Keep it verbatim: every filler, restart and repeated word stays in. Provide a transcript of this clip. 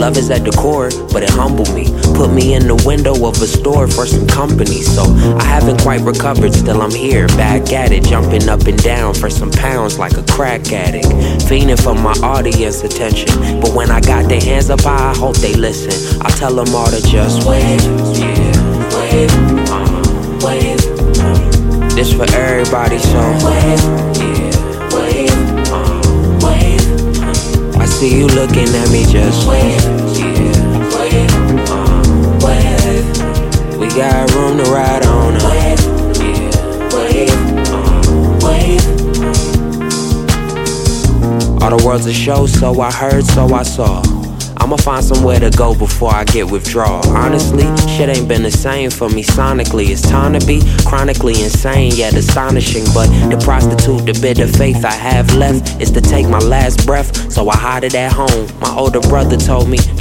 Love is at the core, but it humbled me. Put me in the window of a store for some company. So I haven't quite recovered, still I'm here, back at it. Jumping up and down for some pounds like a crack addict. Fiending for my audience attention. But when I got their hands up high, I hope they listen. I tell them all to just wave, yeah, wave, uh, wave. Uh. This for everybody, so wave, yeah, wave, uh, wave. I see you looking at me, just wave, yeah, wave, uh, wave. We got room to ride on, uh. Wave, yeah, wave, uh, wave. All the world's a show, so I heard, so I saw. I'ma find somewhere to go before I get withdrawal. Honestly, shit ain't been the same for me sonically. It's time to be chronically insane, yet astonishing. But to prostitute the bit of faith I have left is to take my last breath, so I hide it at home. My older brother told me,